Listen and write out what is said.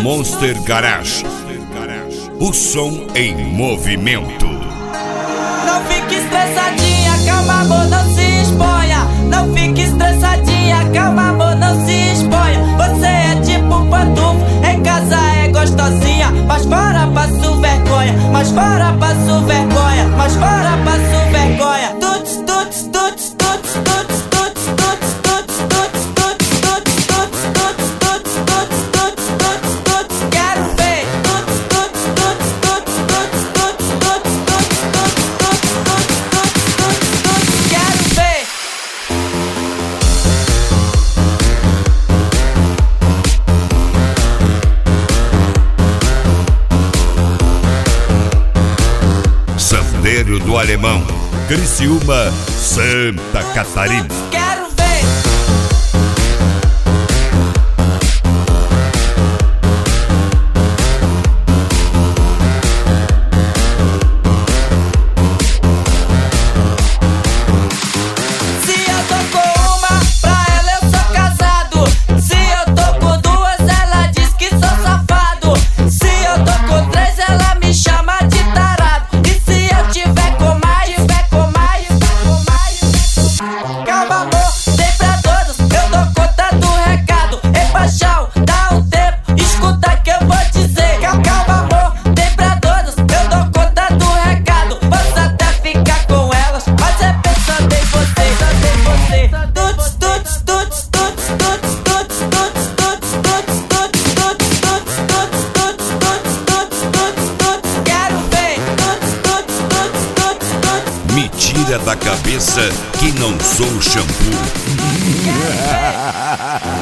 Monster Garage. O som em movimento. Não fique estressadinha, calma amor, não se exponha. Não fique estressadinha, calma amor, não se exponha. Você é tipo pantufo, em casa é gostosinha, mas fora passo vergonha, mas fora passo vergonha, mas fora passo vergonha. Tuts, tuts, tuts, tuts, tuts, tuts, tuts, tuts, tuts, tuts, tuts, tuts, tuts, tuts, tuts, tuts, tuts, tuts, quero ver. Tuts, tuts, tuts, tuts, tuts, tuts, tuts, tuts, tuts, tuts, tuts, tuts, quero ver. Sandeiro do Alemão, Criciúma, Santa Catarina. Quero ver. Se eu tô com uma, pra ela eu sou casado. Se eu tô com duas, ela diz que sou safado. Se eu tô com três, ela me chama de tarado. E se eu tiver com mais, calma amor, tem pra todos, eu dou conta do recado. Ei paixão, dá um tempo, escuta que eu vou dizer. Calma amor, tem pra todos, eu dou conta do recado. Posso até ficar com elas, mas é pensando em você, Tuts, tuts, tuts, tuts, tuts, tuts, tuts, tuts, tuts, tuts, tuts, tuts, tuts, tuts, tuts, tuts, tuts, quero ver. Tuts, tuts, tuts, tuts, tuts. Me tira da cabeça que não sou shampoo.